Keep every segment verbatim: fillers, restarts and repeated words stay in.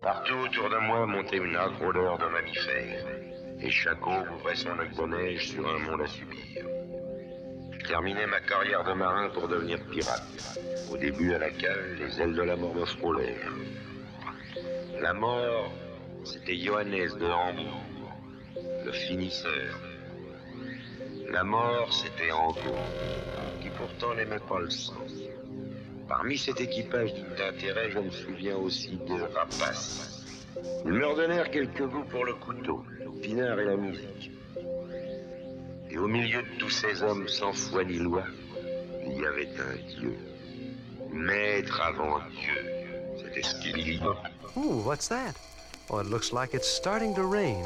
Partout autour de moi montait une âcre odeur de mammifères, et chaque eau ouvrait son lac de neige sur un monde à subir. Je terminais ma carrière de marin pour devenir pirate, au début à la cale, les ailes de la mort me frôlèrent. La mort, c'était Johannes de Hambourg, le finisseur. La mort, c'était Angot, qui pourtant n'aimait pas le sang. Parmi cet équipage digne d'intérêt, je me souviens aussi de Rapace. Ils me redonnèrent quelques goûts pour le couteau, le pinard et la musique. Et au milieu de tous ces hommes sans foi ni loi, il y avait un Dieu. Maître avant Dieu. C'était ce qu'il dit. Ooh, what's that? Oh, it looks like it's starting to rain.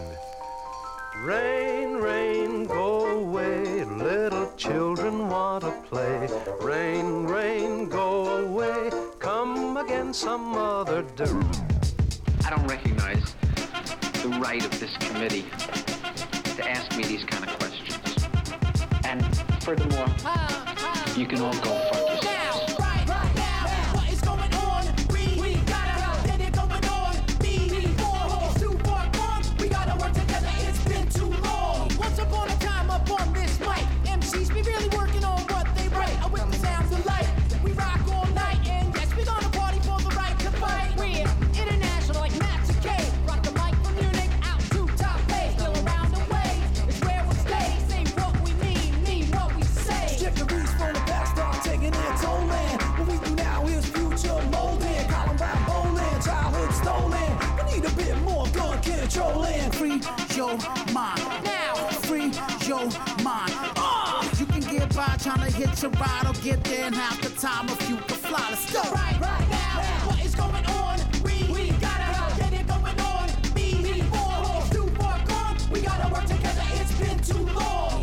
Rain, rain, go away. Little children want to play. Rain, rain, go away. Come again some other day. I don't recognize the right of this committee to ask me these kind of questions. And furthermore, you can all go fuck yourselves. Now, right, right now, what is going on? We, we gotta get it going on. Before it's too far gone, we gotta work together. It's been too long. Once upon a time, up on this mic, M Cs be really working on what they write. I with the sounds of light, we rock all night, and yes, we gonna party for the right to fight. We're international like Master K. Rock the mic from Munich out to top A. Still around the way, it's where we'll stay. Say what we mean, mean what we say. Trajectories from the past start taking their toll, and what we do now is future molding. Columbine bowling, childhood stolen. We need a bit more gun controlling. Free your mind now. Free your mind. Uh, you can get by trying to hit your ride or get there in half the time if you can fly. Let's go. Right, right now, now, what is going on? We, we gotta get it going on. Before it's too far gone, we gotta work together. It's been too long.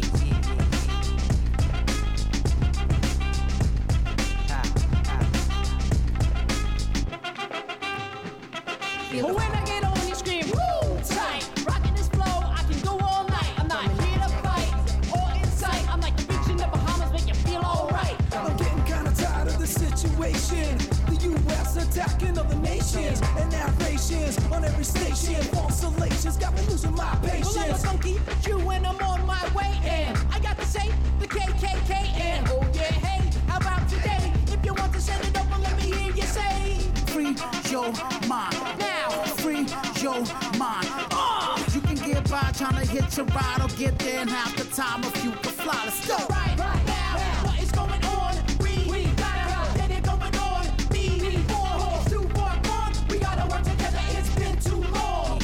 But when I get on, you scream, woo, tight. Rocking this flow, I can go all night. I'm not here to fight or incite. I'm like the beach in the Bahamas, make you feel alright. I'm getting kinda tired of the situation. The U S attacking other nations and narrations on every station. False salacious got me losing my patience. Well, I'm funky, you and I'm on my way. And I got to say, the K K K. And oh yeah, hey, how about today? If you want to send it over, let me hear you say. Free your mind Now, free your mind. Uh, you can get by trying to hit your ride or get there in half the time if you can fly. Let's go. right, right now, what is going on? We, we gotta get it going on. Before it's too far gone, we gotta work together. It's been too long.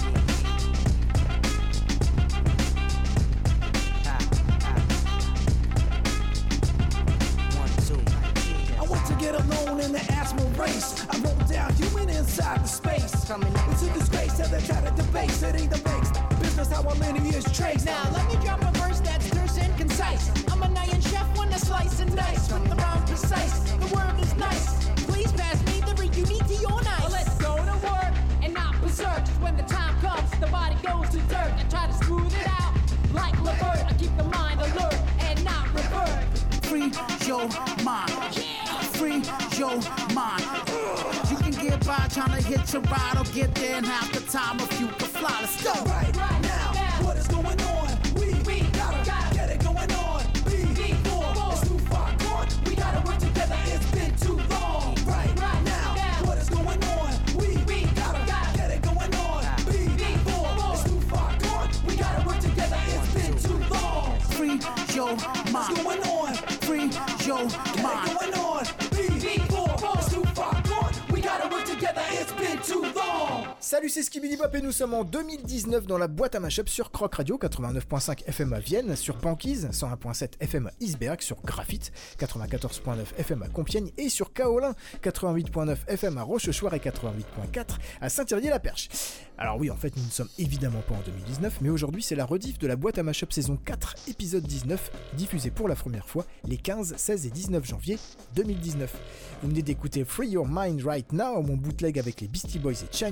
I want to get alone in the asthma race. I wrote down human inside the space. It's a disgrace that they try to debate. It ain't the base business how our lineage trace. Now let me drop a verse that's terse and concise. I'm an iron chef when I slice and dice with the rhyme precise. The word is nice. Please pass me the read. You need to your nice. Well, let's go to work and not berserk. Just when the time comes, the body goes to dirt. I try to smooth it out like Levert. I keep the mind alert and not revert. Free your mind. Free your mind. You can get by trying to hit your ride or get there in half the time if you can fly. Let's go. Right, Right now, now. what is going on? We, We gotta, gotta get it going on. Before It's too far gone. We gotta work together. It's been too long. Right, Right now, now. what is going on? We, We gotta, gotta get it going on. Before It's too far gone. We gotta work together. It's been too long. Free your mind. What's going on? Free your mind. Get it going on. Before it's too far gone. We gotta work together. It's been too long. Salut, c'est Skibidi Bop et nous sommes en deux mille dix-neuf dans la boîte à mashup sur Croc Radio quatre-vingt-neuf virgule cinq F M à Vienne, sur Banquise cent un virgule sept F M à Isberg, sur Graphite quatre-vingt-quatorze virgule neuf F M à Compiègne et sur Kaolin quatre-vingt-huit virgule neuf F M à Rochechouart et quatre-vingt-huit virgule quatre à Saint-Thierry-la-Perche. Alors oui, en fait, nous ne sommes évidemment pas en deux mille dix-neuf, mais aujourd'hui c'est la rediff de la boîte à mashup saison quatre, épisode dix-neuf, diffusée pour la première fois les quinze, seize et dix-neuf janvier deux mille dix-neuf. Vous venez d'écouter Free Your Mind Right Now, mon bootleg avec les Beastie Boys et Chinese Man,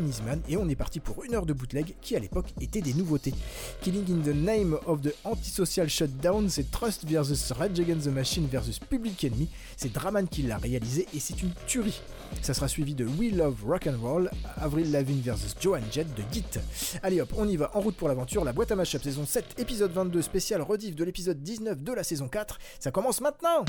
Et on est parti pour une heure de bootleg qui à l'époque étaient des nouveautés. Killing in the Name of the Antisocial Shutdown, c'est Trust versus Rage Against the Machine versus Public Enemy, c'est Draman qui l'a réalisé et c'est une tuerie. Ça sera suivi de We Love Rock'n'Roll, Avril Lavigne versus Joan Jett de Git. Allez hop, on y va, en route pour l'aventure, la boîte à mashup saison sept, épisode vingt-deux, spécial rediff de l'épisode dix-neuf de la saison quatre, ça commence maintenant.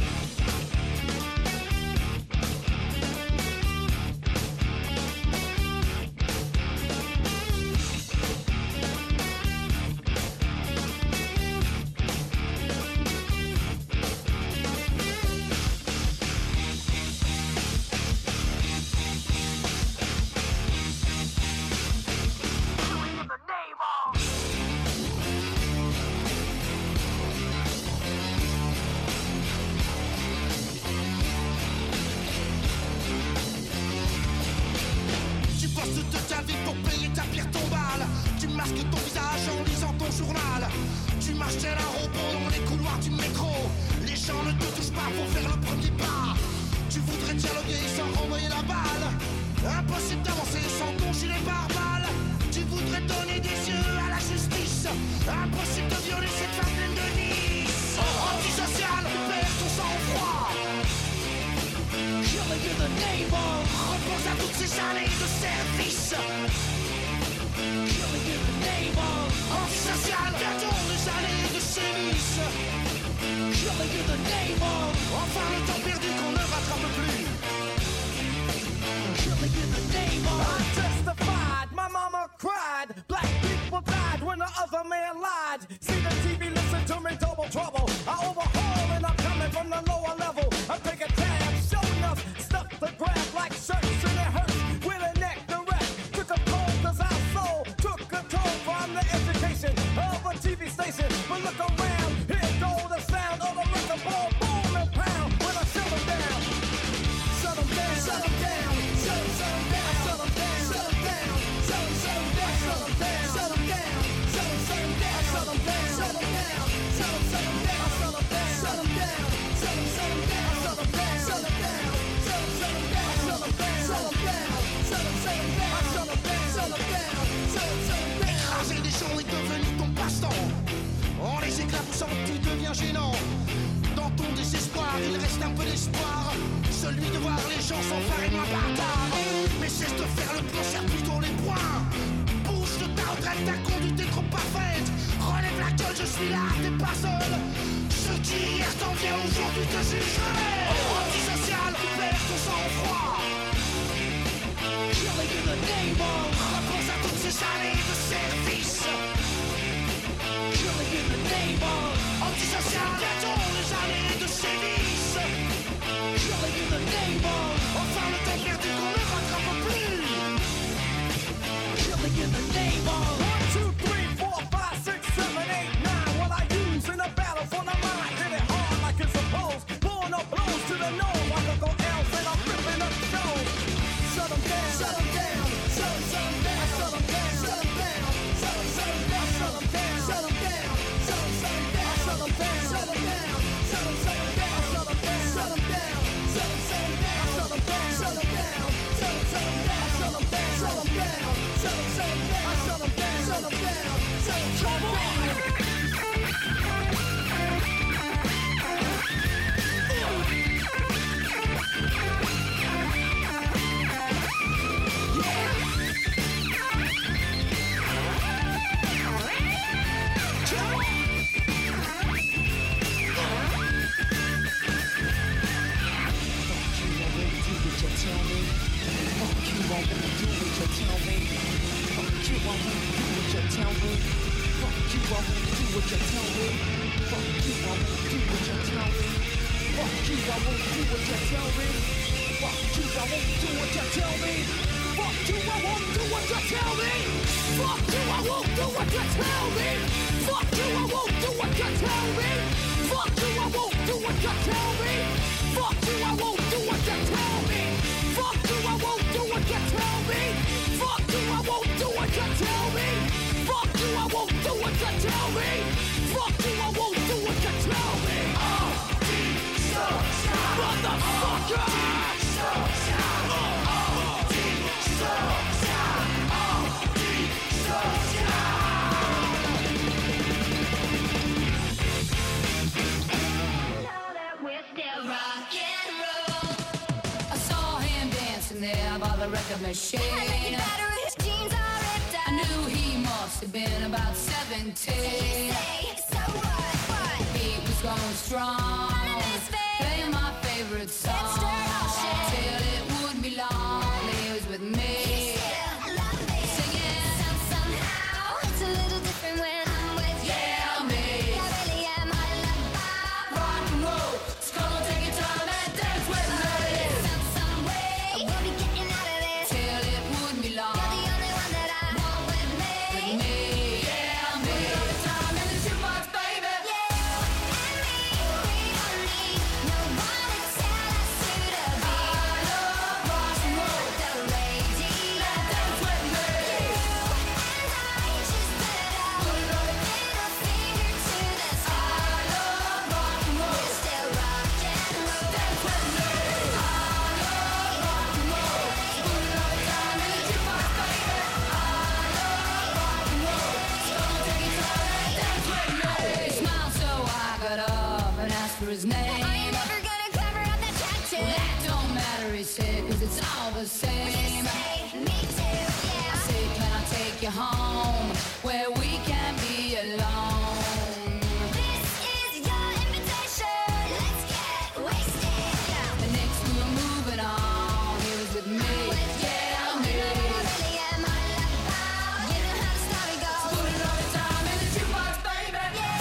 Motherfucker! machine. His jeans are ripped up. I knew he must have been about seventeen. So what? What? He was going strong, playing my favorite song. Till it wouldn't be long, he was with me. His name. Are you never gonna cover up that tattoo? Well, that don't matter, he said, cause it's all the same. Say, me too, yeah. I say, can I take you home where we can be alone? This is your invitation. Let's get wasted. Yeah. And next we were moving on. He was with me. With yeah, me. Really am I love. You know how the story goes. Put it all the time in the jukebox, baby. Yeah.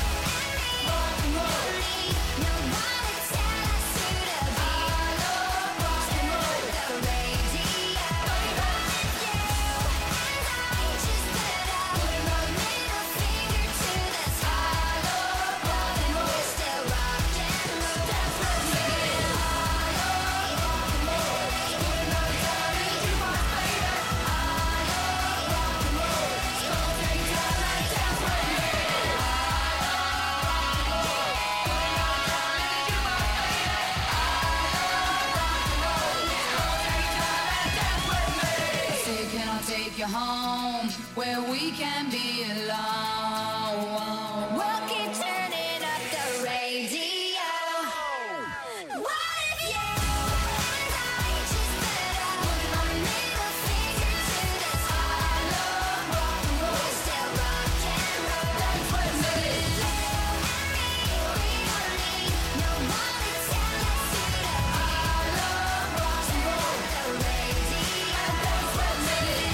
Take you home where we can be alone. We'll keep turning up the radio. What if you and I just put up our middle finger to this? I love rock and roll. We're still rock and roll. That's what it is. You and me, we don't need no one to tell us to do. I love rock and roll. The radio. That's what it is.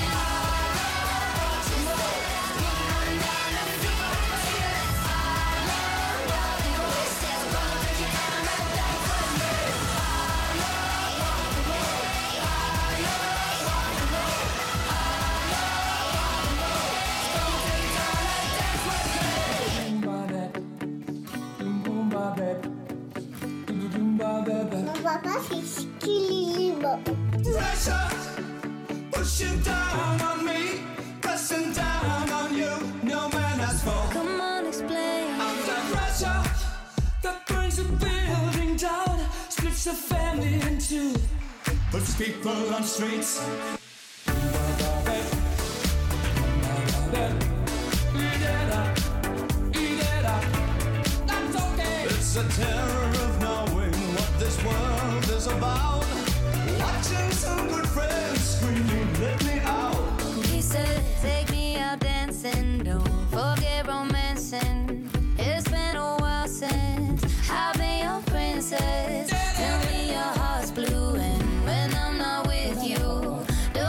Papa, c'est équilibre. Pressure pushing down on me, pressing down on you. No man has fall. Come on, explain. Under pressure that brings a building down, splits the family in two, puts people on streets. It's a terror of knowing what this world is about. Watching some good friends screaming, let me out. He said, take me out dancing, don't forget romancing. It's been a while since I've been your princess. Tell me your heart's blue, and when I'm not with you,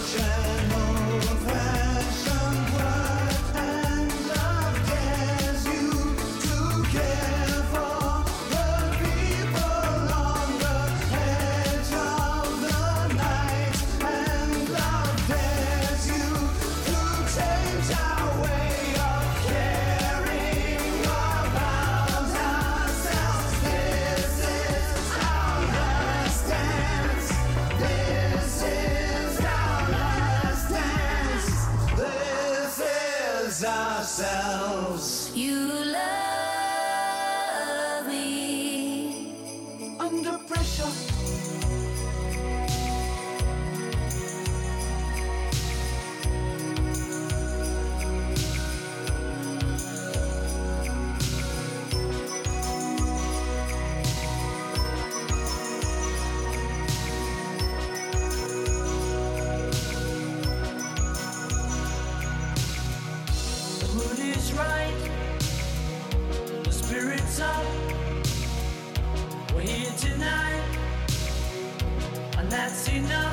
ourselves. You love me under pressure. We're here tonight, and that's enough.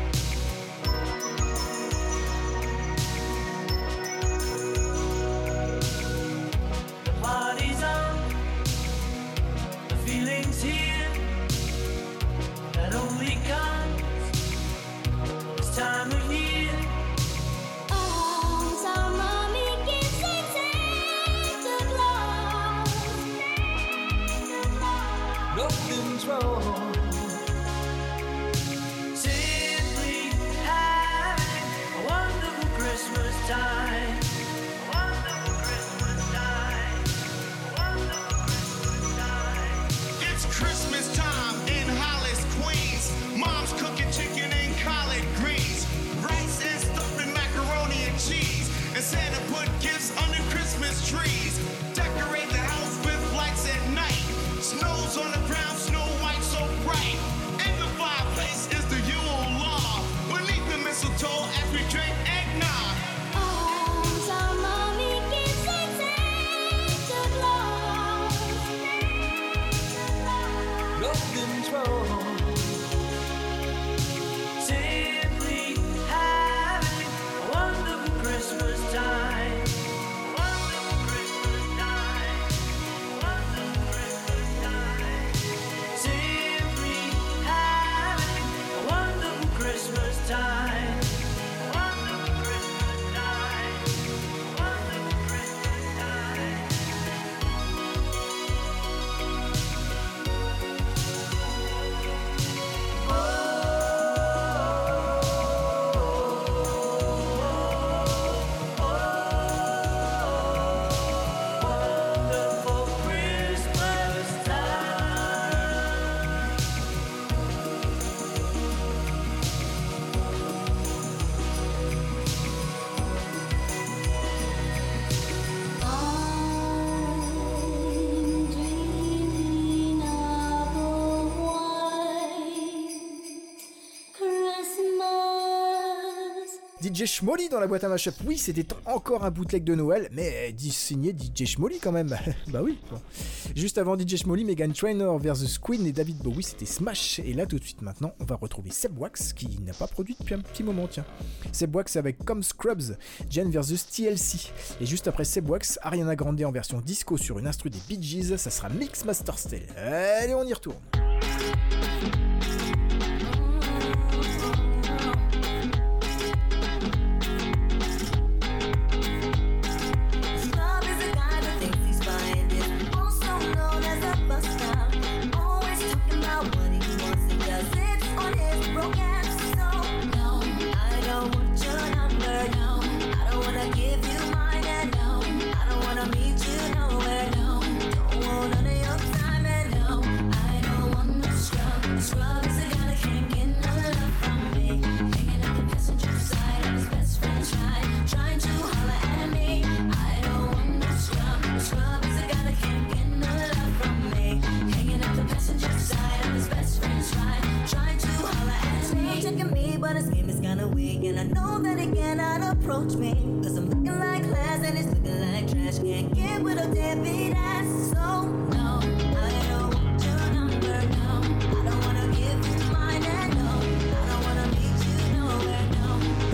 The party's on, the feeling's here, that only comes this time of year. Arms are mommy gives and takes the gloves. Nothing's wrong. Simply having a wonderful Christmas time. A wonderful Christmas time. A wonderful Christmas time. It's Christmas time in Hollis, Queens. Mom's cooking chicken and collard greens, rice and stuffing macaroni and cheese, and Santa put gifts under Christmas trees. Decorate the house with lights at night. Snow's on the ground, snow white so bright. In the fireplace is the Yule log. Beneath the mistletoe as we drink eggnog. Arms are mommy gives and takes the gloves. Nothing's wrong. Simply having a wonderful Christmas time. A wonderful Christmas time. A wonderful Christmas time. Simply having a wonderful Christmas time. A wonderful Christmas time. A wonderful Christmas time. Wonderful Christmas time. I'm dreaming of a white Christmas. D J Schmolly dans la boîte à mashup. Oui, c'était encore un bootleg de Noël, mais dit signé D J Schmolly quand même. Bah oui. Bon. Juste avant D J Schmolly, Meghan Trainor versus Queen et David Bowie, c'était Smash. Et là, tout de suite maintenant, on va retrouver Seb Wax qui n'a pas produit depuis un petit moment, tiens. Seb Wax avec Comme Scrubs, Jen versus T L C. Et juste après Seb Wax, Ariana Grande en version disco sur une instru des Bee Gees, ça sera Mix Master Style. Allez, on y retourne. Love is a guy that thinks he's fine, is also known as a buster. Always talking about what he wants and does it on his broken. So no, I don't want your number. No, I don't wanna give you mine. And no, I don't wanna meet you nowhere. No, don't want none of your time. And no, I don't want no scrub. A scrub is a guy that can't get no love from me. Hanging out the passenger side of his best friend's ride, trying to holler at me. I don't want no scrub. A scrub is a guy that can't get no love from me. Hanging out the passenger side of his best friend's ride, trying to holler at me. Checking me, but his game is kinda weak, and I know that he cannot approach me. Cause I'm looking like class and he's looking like trash. Can't get with a deadbeat ass. So no, I don't want your number. No, I don't wanna give you mine. And no, I don't wanna meet you nowhere. No,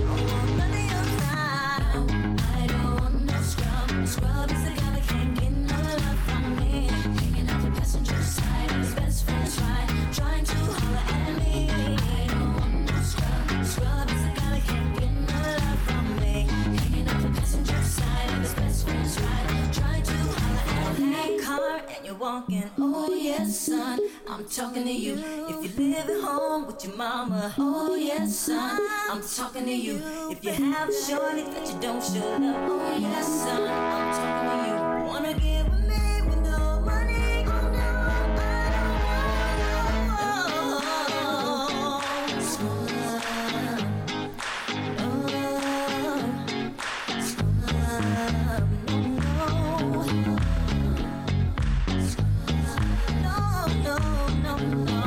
Scrub is the guy that can't get no love from me. Hanging out the passenger side of his best friend's ride, trying to holler at me. I don't want no scrub. Scrub is the guy that can't get no love from me. Hanging out the passenger side of his best friend's ride, trying to holler at me. Hey, car, and you're walking. Oh yes, son, I'm talking to you. If you live at home with your mama. Oh yes, son, I'm talking to you. If you have a shorty that you don't show love. Oh yes, son, I'm talking to you. Wanna get with me with no money? Oh no, I don't want no scrub. Oh, scrub. No, no, no, no.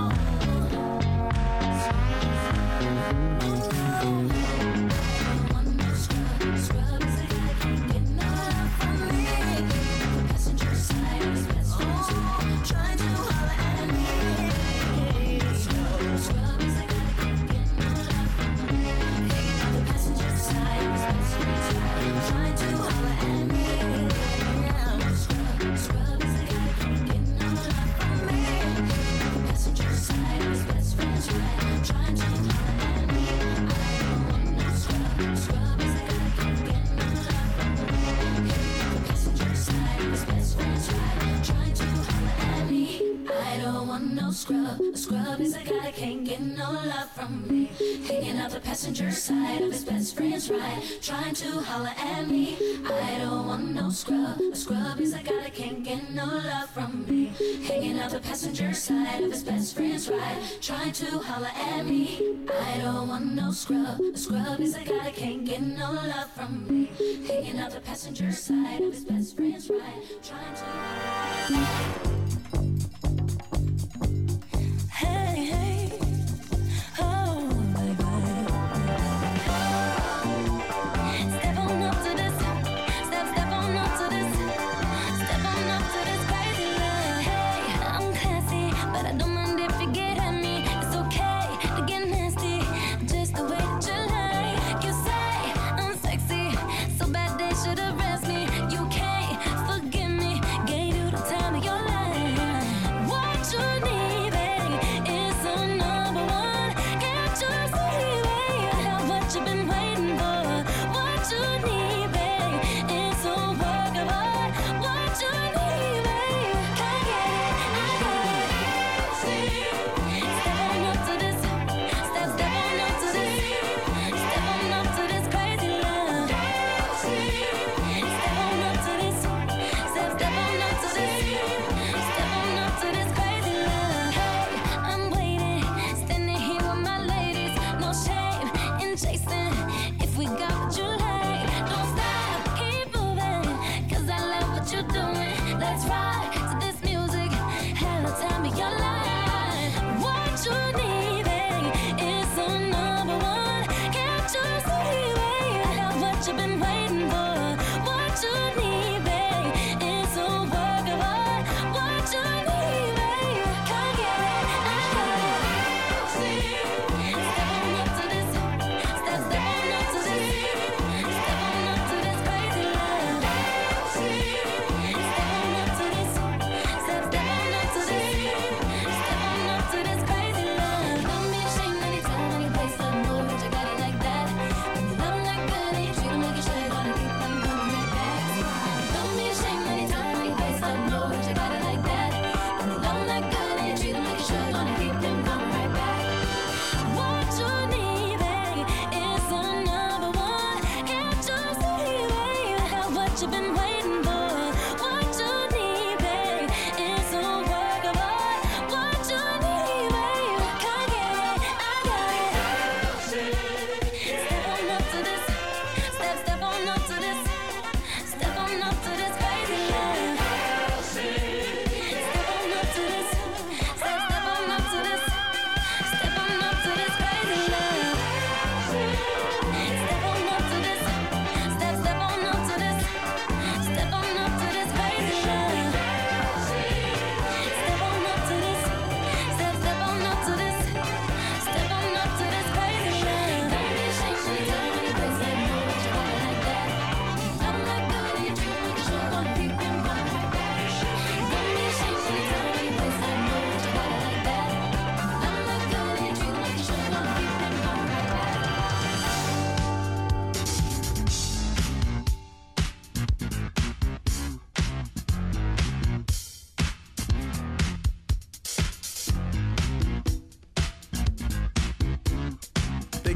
Scrub. A scrub is a guy that can't get no love from me. Hanging out the passenger side of his best friend's ride, trying to holler at me. I don't want no scrub. A scrub is a guy that can't get no love from me. Hanging out the passenger side of his best friend's ride, trying to holler at me. I don't want no scrub. A scrub is a guy that can't get no love from me. Hanging out the passenger side of his best friend's ride, trying to holler at me. Hey, hey, oh, baby. Step on up to this, step, step on up to this, step on up to this crazy love. Hey, I'm classy, but I don't mind if you get at me. It's okay to get nasty, just the way that you like. You say I'm sexy, so bad they should arrest me. You can't forgive me, gave you the time of your life.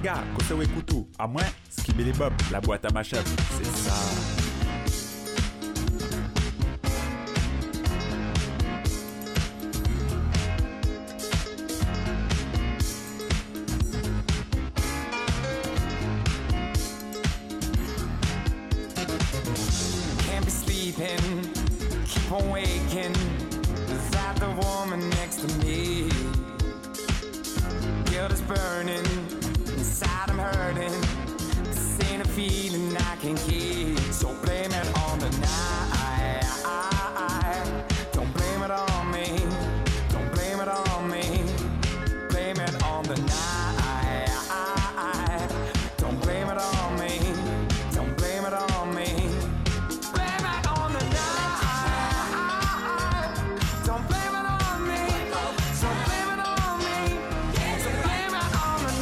cigare, cousseau et couteau. À moins, skibidi bob, la boîte à mashup, c'est ça. Can't be sleeping, keep on waking. Is that the woman next to me? Guilt is burning, inside I'm hurting. This ain't a feeling I can keep. So blame it on the night. Don't blame it on me. Don't blame it on me. Blame it on the night. Don't blame it on me. Don't blame it on me. Blame it on the night. Don't blame it on me. Don't blame it on me. So blame it on the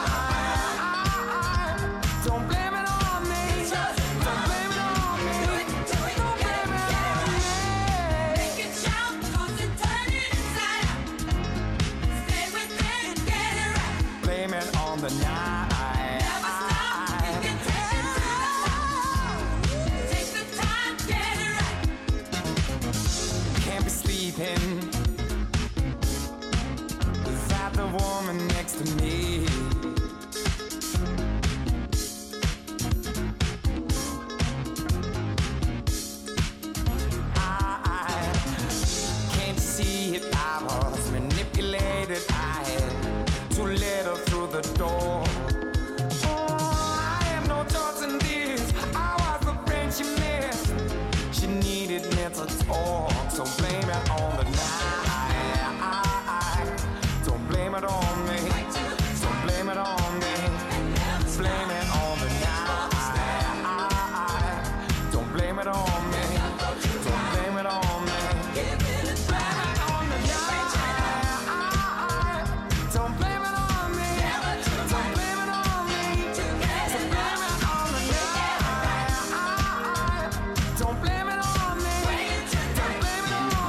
night. Don't blame it on me. Don't blame it on me. Don't blame it on me. Make it shout, toss it, turn it inside out. Stay with it and get it right. Blame it on the night. Never stop, you can take it to the top. Take the time, get it right. Can't be sleeping. Is that the woman next to me? I can't see it. I was manipulated. I had too little through the door. Oh, I have no choice in this. I was the friend she missed. She needed mental talk. So blame it on the night. Don't blame it on me. So blame it on me. Blame it on the night. Don't blame it on me. Don't blame it on me. Blame it on the night. Don't blame it on me. Don't blame it on me. So blame it on the night. Don't blame it on me. Don't blame it on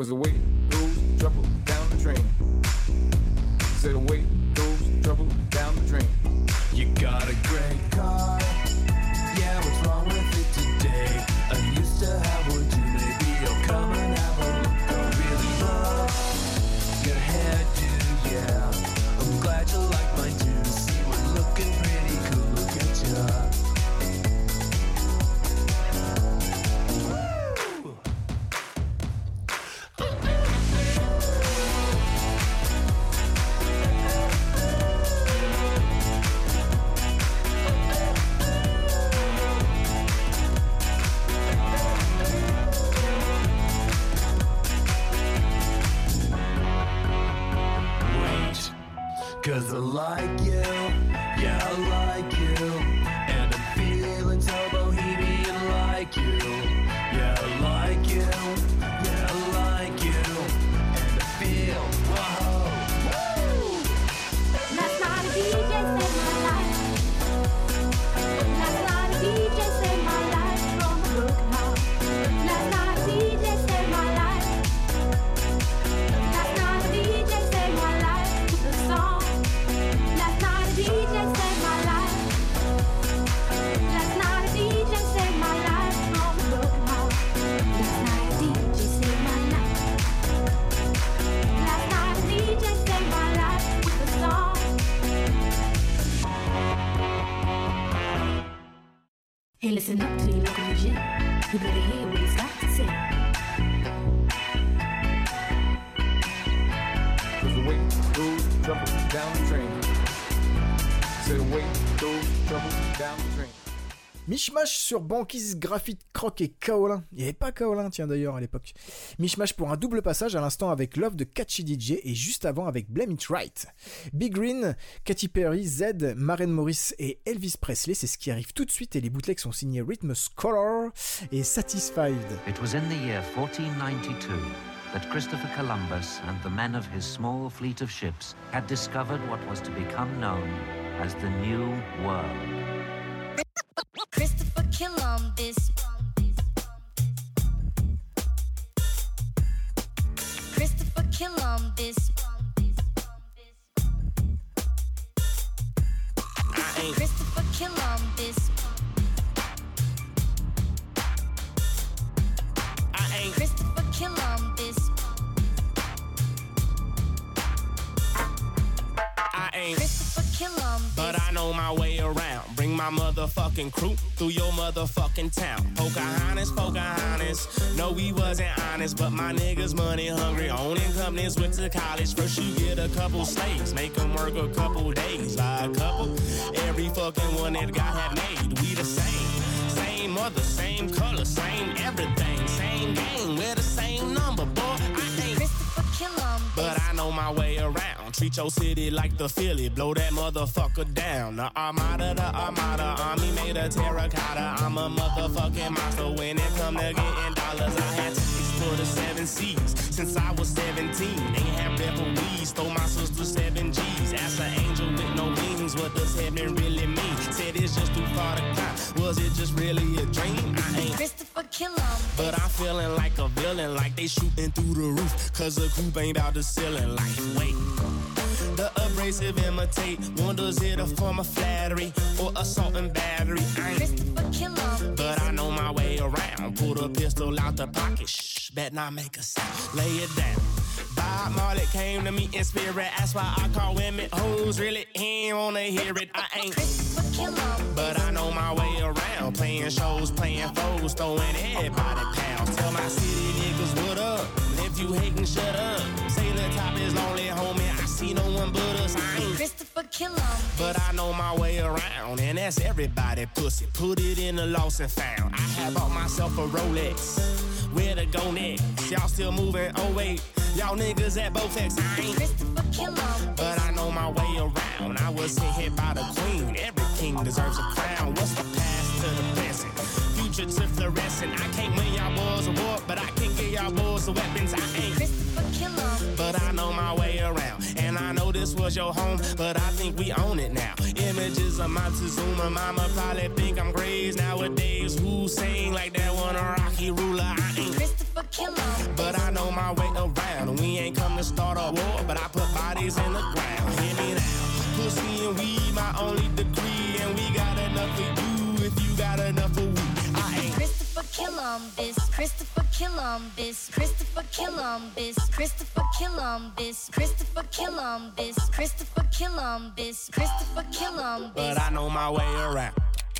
Cause the weight goes trouble down the drain. Say the weight goes trouble down the drain. You got a great car. Yeah, what's wrong with it today? I used to have one too. Maybe you'll come and have a look. I really love your hairdo, yeah. I'm glad you like mine too. See, we're looking pretty cool. Look at ya. Cause I like you, yeah I like you. And I'm feeling so bohemian like you. Yeah I like you, yeah I like you. And I feel, whoa, woo. Last night a D J saved my life. Last night a D J saved my life from a broken heart. Last night a D J saved my life. Last night a D J saved my life with a song. Last night a D J saved my life. Last night a D J saved my life from a broken heart. Last night a D J saved my life. Last night a D J saved my life with a song. Hey, listen up to your local D J. You better hear what he's got to say. Cause the weight goes trouble down the drain. Say the weight goes trouble down the drain. Mishmash sur Banquise, Graphite, Croc et Kaolin. Il n'y avait pas Kaolin, tiens d'ailleurs à l'époque. Mishmash pour un double passage à l'instant avec Love de Catchy D J et juste avant avec Blame It Right. Big Green, Katy Perry, Z, Maren Morris et Elvis Presley, c'est ce qui arrive tout de suite et les bootlegs sont signés Rhythm Scholar et Satisfied. It was in the year fourteen ninety-two that Christopher Columbus and the men of his small fleet of ships had discovered what was to become known as the New World. Christopher Columbus. Christopher Columbus. Christopher Columbus. I ain't Christopher Columbus. I ain't Christopher Columbus. but I know my way around. Bring my motherfucking crew through your motherfucking town. Pocahontas, Pocahontas. No, we wasn't honest, but my niggas money hungry. Owning companies, went to college. First you get a couple slaves, make them work a couple days. Buy a couple, every fucking one that God had made. We the same, same mother, same color, same everything. Same game, we're the same number, boy. I ain't Christopher Columbus. but I know my way around. Treat your city like the Philly, blow that motherfucker down. The Armada, the Armada, army made of terracotta. I'm a motherfucking monster when it come to getting dollars. I had tickets for the seven seas since I was seventeen. Ain't had referees, stole my sister seven G's. Asked an angel with no wings, what does heaven really mean? Said it's just too far to climb. Was it just really a dream? I ain't Christopher Columbus. but I'm feeling like a villain, like they shooting through the roof. Cause the coupe ain't out the ceiling. Like, wait. The abrasive imitate. Wonders it a form of flattery or assault and battery. I ain't Christopher Columbus. but I know my way around. Pull the pistol out the pocket. Shh, bet not make a sound. Lay it down. Bob Marley came to me in spirit. That's why I call women hoes. Really, he ain't wanna hear it. I ain't Christopher Columbus. but I know my way around. Playing shows, playing foes, throwing everybody pounds. Tell my city niggas what up. And if you hatin', shut up. Say the top is lonely, homie. I see no one but us. I ain't Christopher Columbus. but I know my way around. And that's everybody pussy. Put it in the lost and found. I have bought myself a Rolex. Where to go next? Y'all still moving? Oh wait, y'all niggas at Bowflex. I ain't Christopher Columbus. but I know my way around. I was sent here by the queen. Every king deserves a crown. What's the past to the present? Future to fluorescent. I can't win y'all boys a war, but I can give y'all boys the weapons. I ain't Christopher Columbus. but I know my way around. And I know this was your home, but I think we own it now. Images of Montezuma, mama probably think I'm crazy nowadays. Who sing like that one a Rocky ruler? I ain't Christopher Columbus. but I know my way around. We ain't come to start a war, but I put bodies in the ground. Hear me now. Pussy and weed, my only degree. And we got enough for you if you got enough for we. I ain't Christopher Columbus, Christopher Columbus, Christopher Columbus, Christopher Columbus, Christopher Columbus, Christopher Columbus, Christopher Columbus. but I know my way around.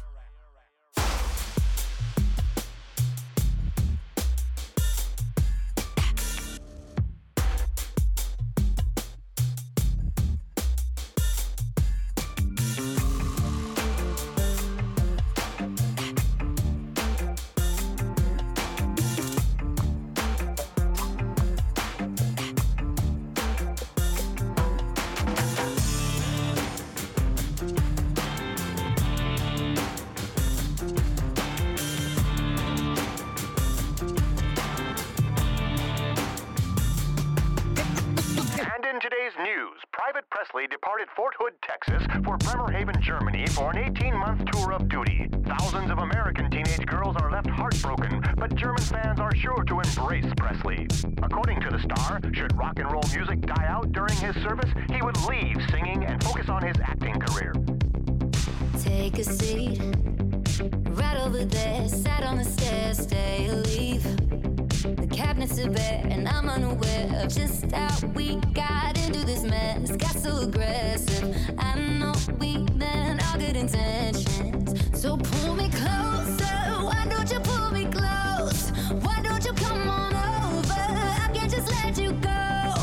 Presley departed Fort Hood, Texas for Bremerhaven, Germany for an eighteen-month tour of duty. Thousands of American teenage girls are left heartbroken, but German fans are sure to embrace Presley. According to the Star, should rock and roll music die out during his service, he would leave singing and focus on his acting career. Take a seat, right over there, sat on the stairs, stay or leave. The cabinets are bare and I'm unaware of just how we got into this mess. Got so aggressive, I know we meant all good intentions. So pull me closer, why don't you pull me close? Why don't you come on over, I can't just let you go.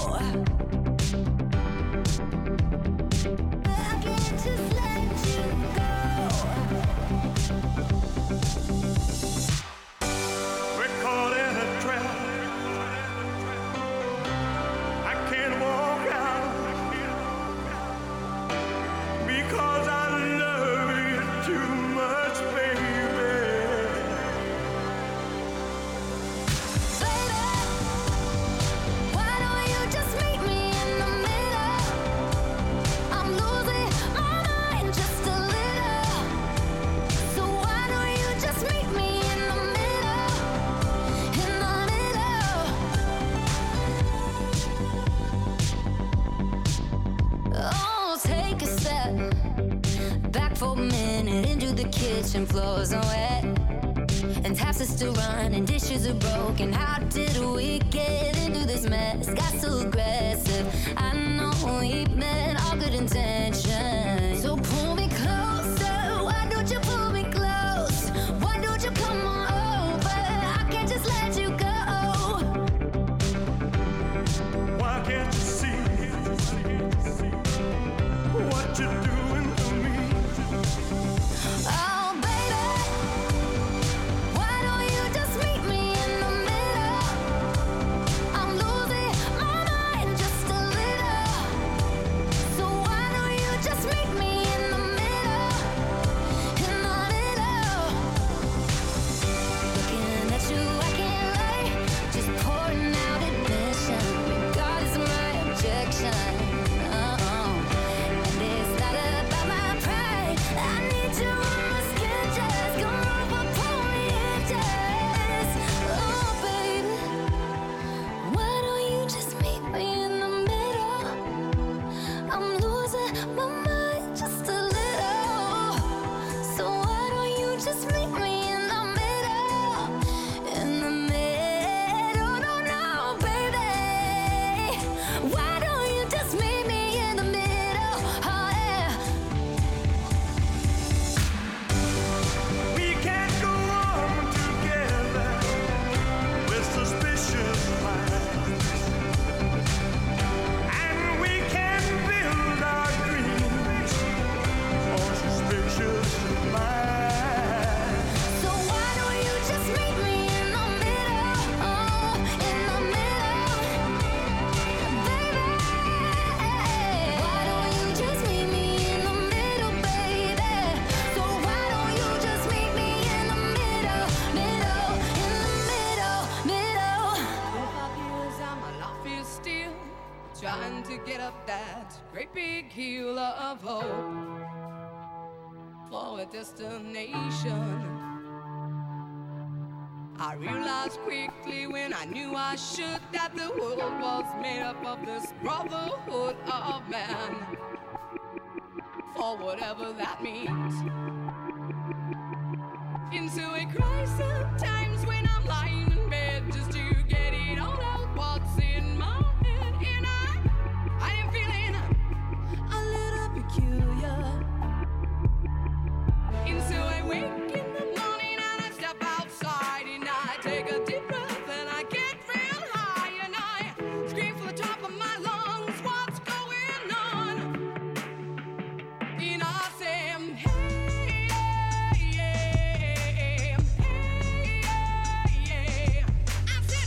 I can't just let you go. We're caught in a trap. I can't walk out because I love you too much, baby. Baby, why don't you just meet me in the middle? I'm losing my mind just a little. So why don't you just meet me in the middle? In the middle. Oh, take a step back for a minute into the kitchen. Floors are wet and taps are still running, dishes are broken. How did we get into this mess? Got so aggressive, I know we meant all good intentions. So pull me closer, why don't you pull me close? Why don't you come on over, I can't just let you go. Why can't you see what you're doing to me? Oh baby, why don't you just meet me in the middle? I'm losing my mind just a little. So why don't you just meet me in the middle? In the middle. Looking at you, I can't lie. Just pouring out admission. God is my objection. Uh-oh. And it's not about my pride. I need you on my skin, just come over, pull me in, just. Oh, baby, why don't you just meet me in the middle? I'm losing my mind just a little. So why don't you just meet me in the middle? In the middle, no, no, baby. Why don't you just meet me in the middle? Oh, yeah. We can't go on together with suspicious minds, and we can't build our dreams on suspicious minds. So why don't you just meet me in the middle? Oh, in the middle, baby. Why don't you just meet me in the middle, baby? So why don't you just meet me in the middle, middle, in the middle, middle? Five years I'm a lot feel still, trying to get up that great big hill of hope for a destination. I realized quickly when I knew I should that the world was made up of this brotherhood of man, for whatever that means. Into a cry sometimes when I'm lying in bed just to get it all out what's in my head, and I, I am feeling a little peculiar. And so I wake in the morning and I step outside and I take a deep breath and I get real high and I scream from the top of my lungs, what's going on? And I say, hey, yeah, hey, yeah, hey, yeah. I say,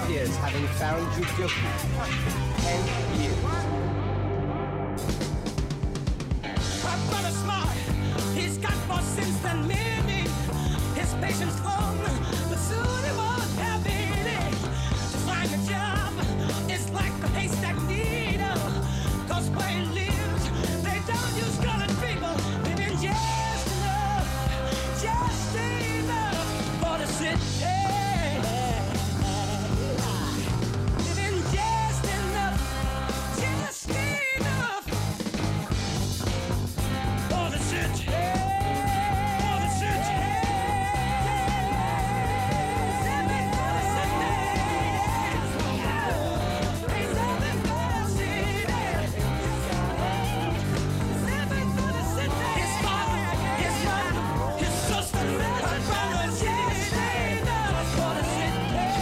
years having found you guilty. Ten years. My brother's smart, he's got more sense than many. His patience long, but soon he won't have any. To find a job, it's like a haystack needle. Cause where he lives, they don't use colored people. Living just enough, just enough for the city. Living just enough, just enough for the city. For the city. Living for the city. Living for the city. Living for the city. His father, his mother, his sister, his brother, just enough for the city.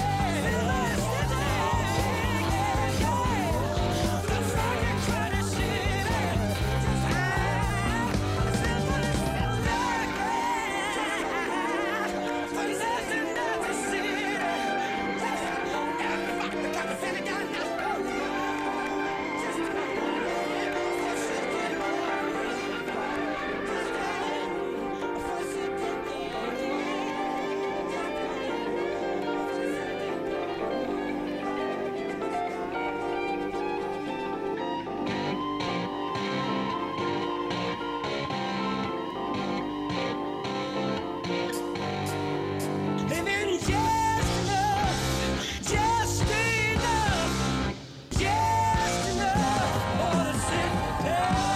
Living just enough, just enough, just enough for the city.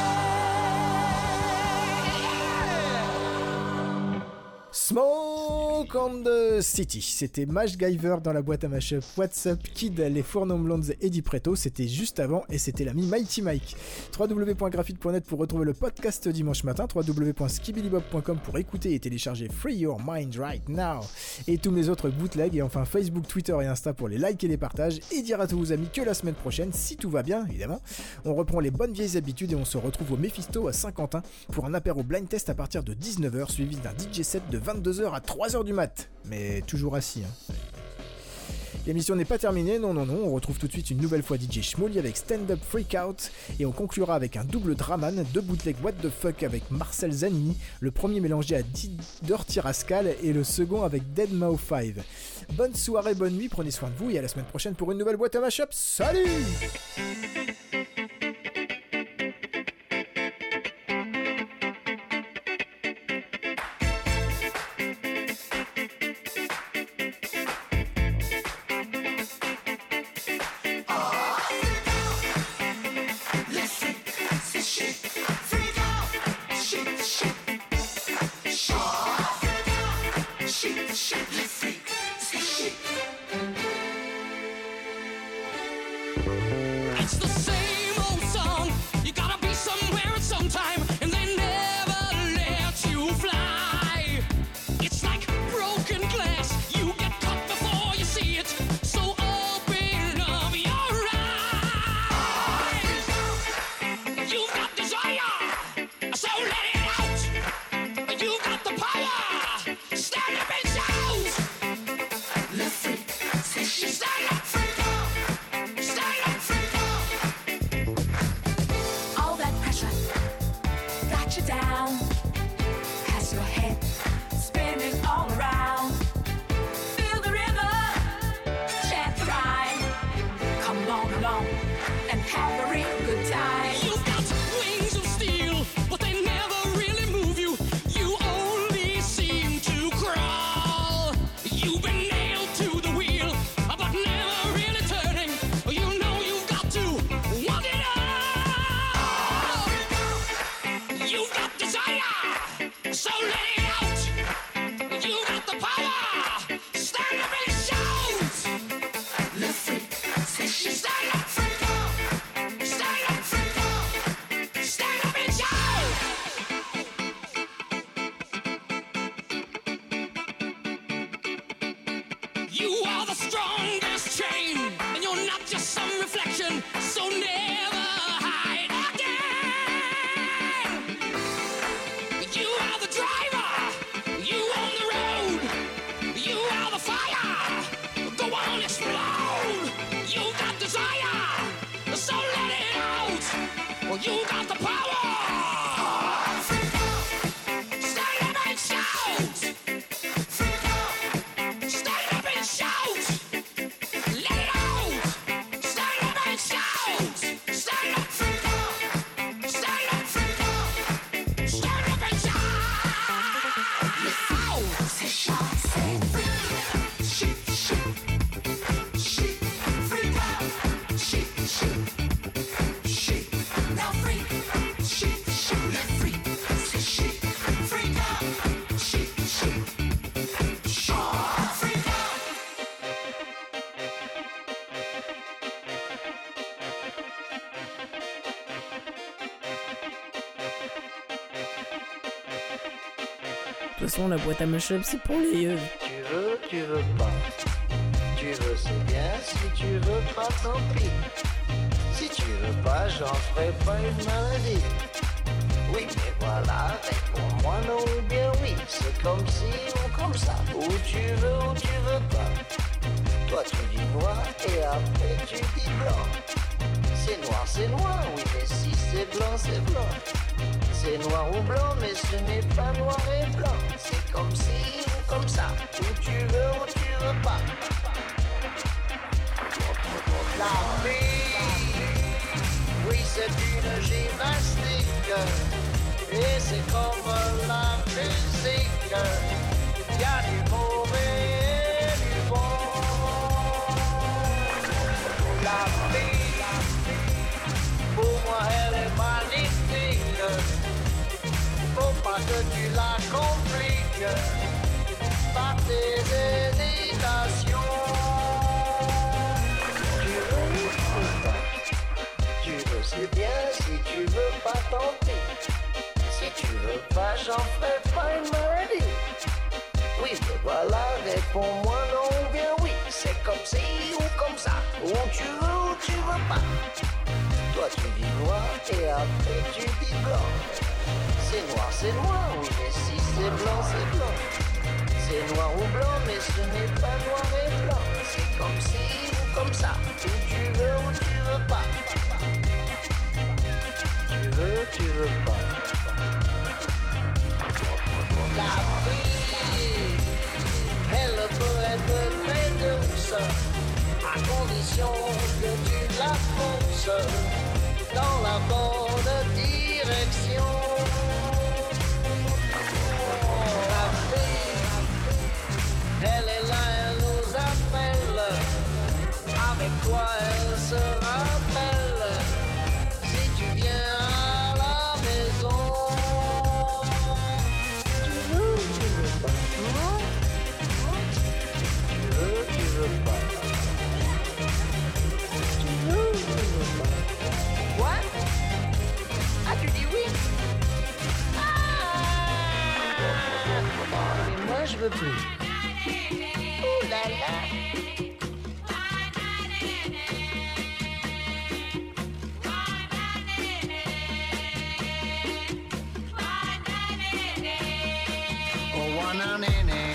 Smoke on the City, c'était MashGyver dans la boîte à mashup. What's Up Kid, les Four Non Blondes et Eddie Preto, c'était juste avant et c'était l'ami Mighty Mike. w w w point graphite point net pour retrouver le podcast dimanche matin, w w w point skibillybob point com pour écouter et télécharger Free Your Mind Right Now et tous mes autres bootlegs, et enfin Facebook, Twitter et Insta pour les likes et les partages, et dire à tous vos amis que la semaine prochaine, si tout va bien évidemment, on reprend les bonnes vieilles habitudes et on se retrouve au Mephisto à Saint-Quentin pour un apéro blind test à partir de dix-neuf heures suivi d'un D J set de vingt-deux heures à trois heures du mat, mais toujours assis hein. L'émission n'est pas terminée, non non non, on retrouve tout de suite une nouvelle fois D J Shmuley avec Stand Up Freakout, et on conclura avec un double Draman, deux bootlegs What the Fuck avec Marcel Zanini, le premier mélangé à Dirty Rascal et le second avec Deadmau cinq. Bonne soirée, bonne nuit, prenez soin de vous et à la semaine prochaine pour une nouvelle boîte à mashup, salut! It's the same old song. You gotta be somewhere at some time, and they never let you fly. It's like broken glass. You get cut before you see it. So open up your eyes. You've got desire, so let it out. You've got the power. Stand up and shout. Let's see. Stand up, freak out. Stand up, freak out. All that pressure got you down, has your head spinning all around. Feel the river, chant the rhyme. Come on along and have a real good time. You've got wings of steel, but they never really move you. You only seem to crawl. You've been nailed to the wheel, but never really turning. You know you've got to want it all. You've got desire. Well, you got the power. Stand up and shout. Stand up and shout. Let it out. Stand up and shout. Stand up. Stand up. Stand up and shout. C'est chaud, c'est freak. Shit, shit. Shit, freak out. Shit, shit. Shit, now freak. Shit, shit, let freak. C'est shit, freak out. Shit, shit. Shit, freak out. De toute façon, la boîte à mashup, c'est pour les yeux. Tu veux, tu veux pas. Tu veux, c'est bien. Si tu veux pas, tant pis. Si tu veux pas, j'en ferai pas une maladie. Oui, mais voilà, réponds-moi non ou bien oui. C'est comme si ou comme ça. Ou tu veux ou tu veux pas. Toi, tu dis noir et après tu dis blanc. C'est noir, c'est noir, oui, mais si c'est blanc, c'est blanc. C'est noir ou blanc, mais ce n'est pas noir et blanc. C'est comme si ou comme ça. Ou tu veux ou tu veux pas. La vie, oui, c'est une gymnastique. Et c'est comme la musique. Y a du mauvais et du bon. La vie, pour moi, elle est magnifique. Faut pas que tu la compliques par tes hésitations. Tu veux, tu veux pas. Tu veux, c'est bien. Si tu veux pas, tant pis. Si tu veux pas, j'en ferai pas une maladie. Oui, mais voilà, réponds-moi non ou bien oui. C'est comme si ou comme ça. Ou tu veux ou tu veux pas. Toi, tu dis noir et après tu dis blanc. C'est noir, c'est noir, oui, mais si c'est blanc, c'est blanc. C'est noir ou blanc, mais ce n'est pas noir et blanc. C'est comme si ou comme ça. Ou tu veux ou tu veux pas. Tu veux, tu veux pas. La vie, elle peut être très douce, à condition que tu la pousses dans la bonne direction. La vie, elle est là, elle nous appelle. Avec toi, elle se rappelle. Si tu viens à la maison. Tu veux, tu veux pas. Tu veux, tu veux pas. Tu veux, tu veux pas. Quoi? Ah, tu dis oui? Ah! Mais moi, je veux plus. Ouh là là! Oh, wanna nene.